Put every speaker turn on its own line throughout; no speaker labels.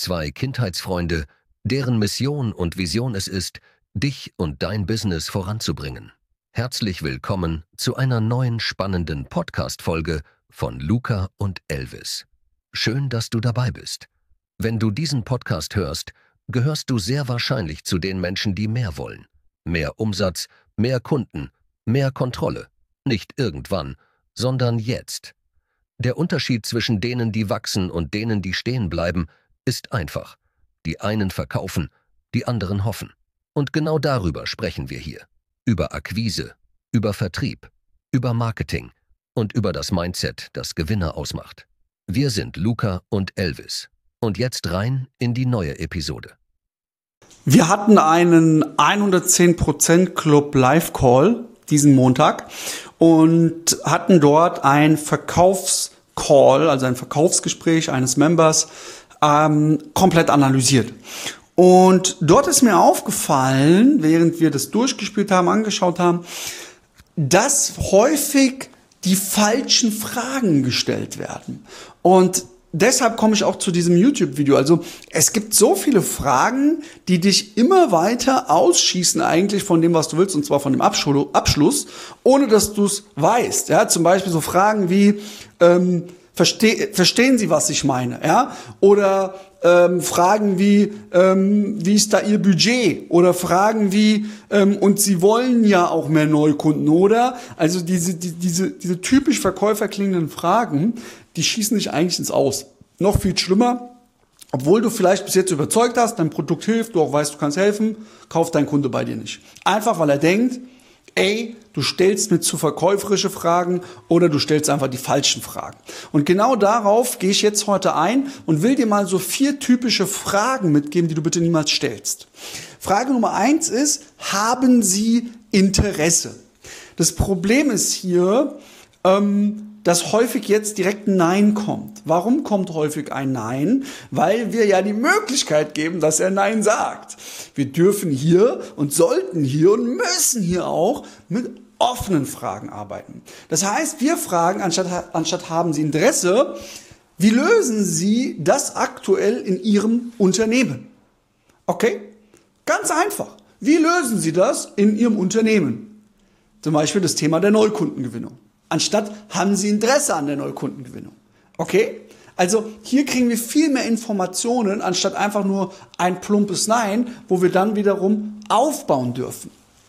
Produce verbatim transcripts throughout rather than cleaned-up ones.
zwei Kindheitsfreunde, deren Mission und Vision es ist, dich und dein Business voranzubringen. Herzlich willkommen zu einer neuen spannenden Podcast-Folge von Luca und Elvis. Schön, dass du dabei bist. Wenn du diesen Podcast hörst, gehörst du sehr wahrscheinlich zu den Menschen, die mehr wollen. Mehr Umsatz, mehr Kunden, mehr Kontrolle. Nicht irgendwann, sondern jetzt. Der Unterschied zwischen denen, die wachsen und denen, die stehen bleiben, ist einfach. Die einen verkaufen, die anderen hoffen. Und genau darüber sprechen wir hier. Über Akquise, über Vertrieb, über Marketing und über das Mindset, das Gewinner ausmacht. Wir sind Luca und Elvis. Und jetzt rein in die neue Episode.
Wir hatten einen hundertzehn Prozent Club Live-Call diesen Montag und hatten dort ein Verkaufscall, also ein Verkaufsgespräch eines Members, ähm, komplett analysiert. Und dort ist mir aufgefallen, während wir das durchgespielt haben, angeschaut haben, dass häufig die falschen Fragen gestellt werden. Und deshalb komme ich auch zu diesem YouTube-Video. Also es gibt so viele Fragen, die dich immer weiter ausschießen eigentlich von dem, was du willst, und zwar von dem Abschluss, ohne dass du es weißt. Ja, zum Beispiel so Fragen wie, ähm, verste- verstehen Sie, was ich meine? Ja, oder ähm, Fragen wie, ähm, wie ist da Ihr Budget? Oder Fragen wie, ähm, und Sie wollen ja auch mehr Neukunden, oder? Also diese, die, diese, diese typisch Verkäufer klingenden Fragen, die schießen dich eigentlich ins Aus. Noch viel schlimmer, obwohl du vielleicht bis jetzt überzeugt hast, dein Produkt hilft, du auch weißt, du kannst helfen, kauft dein Kunde bei dir nicht. Einfach, weil er denkt, ey, du stellst mir zu verkäuferische Fragen oder du stellst einfach die falschen Fragen. Und genau darauf gehe ich jetzt heute ein und will dir mal so vier typische Fragen mitgeben, die du bitte niemals stellst. Frage Nummer eins ist, haben Sie Interesse? Das Problem ist hier, ähm, dass häufig jetzt direkt ein Nein kommt. Warum kommt häufig ein Nein? Weil wir ja die Möglichkeit geben, dass er Nein sagt. Wir dürfen hier und sollten hier und müssen hier auch mit offenen Fragen arbeiten. Das heißt, wir fragen, anstatt, anstatt haben Sie Interesse, wie lösen Sie das aktuell in Ihrem Unternehmen? Okay? Ganz einfach. Wie lösen Sie das in Ihrem Unternehmen? Zum Beispiel das Thema der Neukundengewinnung. Anstatt haben Sie Interesse an der Neukundengewinnung. Okay? Also hier kriegen wir viel mehr Informationen, anstatt einfach nur ein plumpes Nein, wo wir dann wiederum aufbauen dürfen.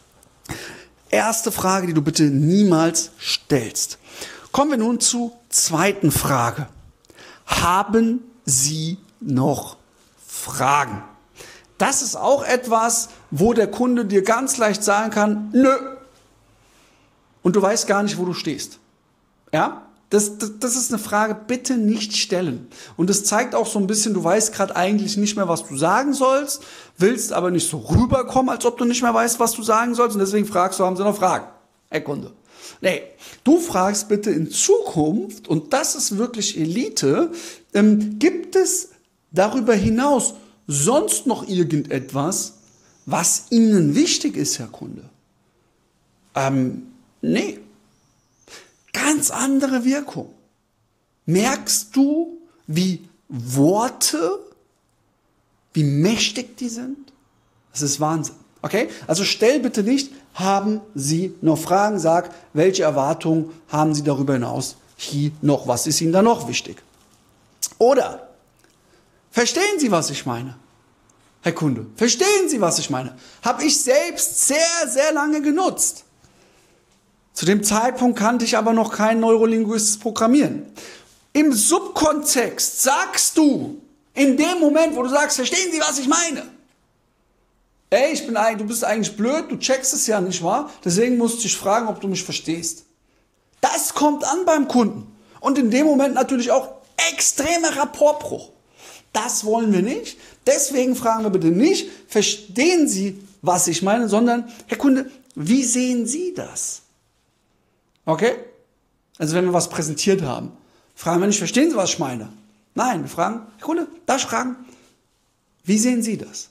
Erste Frage, die du bitte niemals stellst. Kommen wir nun zur zweiten Frage. Haben Sie noch Fragen? Das ist auch etwas, wo der Kunde dir ganz leicht sagen kann, nö. Und du weißt gar nicht, wo du stehst. Ja? Das, das, das ist eine Frage, bitte nicht stellen. Und das zeigt auch so ein bisschen, du weißt gerade eigentlich nicht mehr, was du sagen sollst, willst aber nicht so rüberkommen, als ob du nicht mehr weißt, was du sagen sollst. Und deswegen fragst du, haben Sie noch Fragen? Herr Kunde. Nee, du fragst bitte in Zukunft, und das ist wirklich Elite, ähm, gibt es darüber hinaus sonst noch irgendetwas, was Ihnen wichtig ist, Herr Kunde? Ähm, Nee. Ganz andere Wirkung. Merkst du, wie Worte, wie mächtig die sind? Das ist Wahnsinn. Okay? Also stell bitte nicht, haben Sie noch Fragen? Sag, welche Erwartungen haben Sie darüber hinaus hier noch? Was ist Ihnen da noch wichtig? Oder, verstehen Sie, was ich meine? Herr Kunde, verstehen Sie, was ich meine? Habe ich selbst sehr, sehr lange genutzt. Zu dem Zeitpunkt kannte ich aber noch kein neurolinguistisches Programmieren. Im Subkontext sagst du, in dem Moment, wo du sagst, verstehen Sie, was ich meine? Ey, ich bin eigentlich, du bist eigentlich blöd, du checkst es ja nicht, wahr? Deswegen musste ich fragen, ob du mich verstehst. Das kommt an beim Kunden. Und in dem Moment natürlich auch extremer Rapportbruch. Das wollen wir nicht. Deswegen fragen wir bitte nicht, verstehen Sie, was ich meine, sondern, Herr Kunde, wie sehen Sie das? Okay? Also wenn wir was präsentiert haben, fragen wir nicht, verstehen Sie, was ich meine? Nein, wir fragen, Herr Kunde, darf ich fragen, wie sehen Sie das?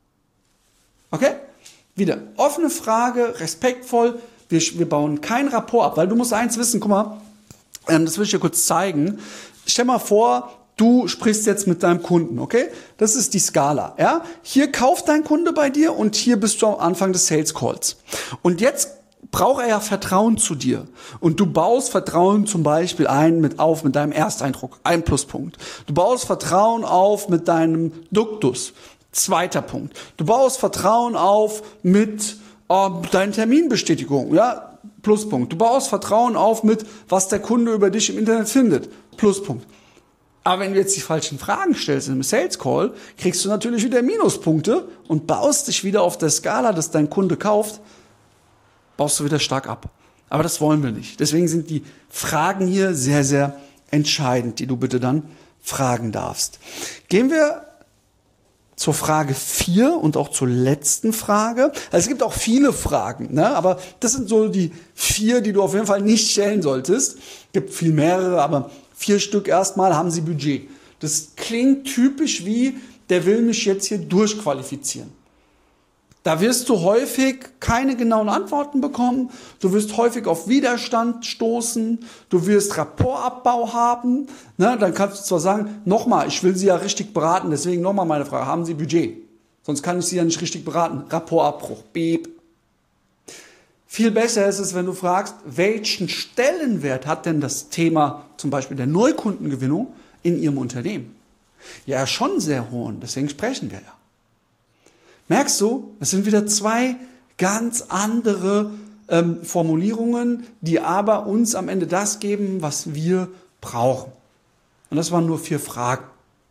Okay? Wieder, offene Frage, respektvoll, wir, wir bauen kein Rapport ab, weil du musst eins wissen, guck mal, ähm, das will ich dir kurz zeigen. Stell mal vor, Du sprichst jetzt mit deinem Kunden, okay? Das ist die Skala, ja? Hier kauft dein Kunde bei dir und hier bist du am Anfang des Sales Calls. Und jetzt braucht er ja Vertrauen zu dir. Und du baust Vertrauen zum Beispiel ein mit auf mit deinem Ersteindruck, ein Pluspunkt. Du baust Vertrauen auf mit deinem Duktus, zweiter Punkt. Du baust Vertrauen auf mit äh, deinen Terminbestätigungen, ja? Pluspunkt. Du baust Vertrauen auf mit, was der Kunde über dich im Internet findet, Pluspunkt. Aber wenn du jetzt die falschen Fragen stellst in einem Sales Call, kriegst du natürlich wieder Minuspunkte und baust dich wieder auf der Skala, dass dein Kunde kauft, baust du wieder stark ab. Aber das wollen wir nicht. Deswegen sind die Fragen hier sehr, sehr entscheidend, die du bitte dann fragen darfst. Gehen wir zur Frage vier und auch zur letzten Frage. Also es gibt auch viele Fragen, ne? Aber das sind so die vier, die du auf jeden Fall nicht stellen solltest. Es gibt viel mehrere, aber vier Stück erstmal. Haben Sie Budget? Das klingt typisch wie, der will mich jetzt hier durchqualifizieren. Da wirst du häufig keine genauen Antworten bekommen. Du wirst häufig auf Widerstand stoßen. Du wirst Rapportabbau haben. Ne, dann kannst du zwar sagen, nochmal, ich will Sie ja richtig beraten. Deswegen nochmal meine Frage, haben Sie Budget? Sonst kann ich Sie ja nicht richtig beraten. Rapportabbruch, beep. Viel besser ist es, wenn du fragst, welchen Stellenwert hat denn das Thema zum Beispiel der Neukundengewinnung in Ihrem Unternehmen? Ja, schon sehr hohen. Deswegen sprechen wir ja. Merkst du, es sind wieder zwei ganz andere ähm, Formulierungen, die aber uns am Ende das geben, was wir brauchen. Und das waren nur vier Fragen.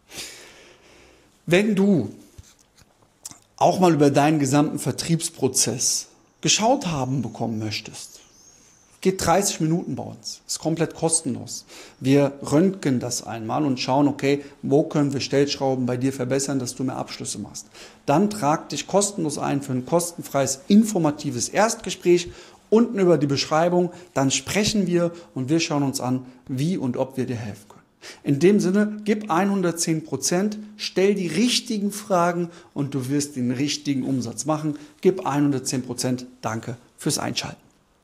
Wenn du auch mal über deinen gesamten Vertriebsprozess geschaut haben bekommen möchtest, geht dreißig Minuten bei uns. Ist komplett kostenlos. Wir röntgen das einmal und schauen, okay, wo können wir Stellschrauben bei dir verbessern, dass du mehr Abschlüsse machst. Dann trag dich kostenlos ein für ein kostenfreies, informatives Erstgespräch. Unten über die Beschreibung, dann sprechen wir und wir schauen uns an, wie und ob wir dir helfen können. In dem Sinne, gib hundertzehn Prozent, stell die richtigen Fragen und du wirst den richtigen Umsatz machen. Gib hundertzehn Prozent. Danke fürs Einschalten.